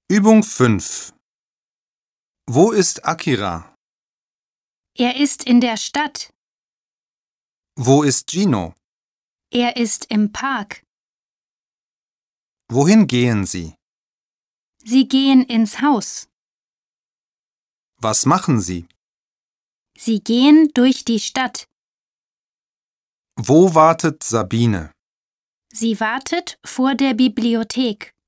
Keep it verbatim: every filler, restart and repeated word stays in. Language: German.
Übung fünf. Wo ist Akira? Er ist in der Stadt. Wo ist Gino? Er ist im Park. Wohin gehen Sie? Sie gehen ins Haus. Was machen Sie? Sie gehen durch die Stadt. Wo wartet Sabine? Sie wartet vor der Bibliothek.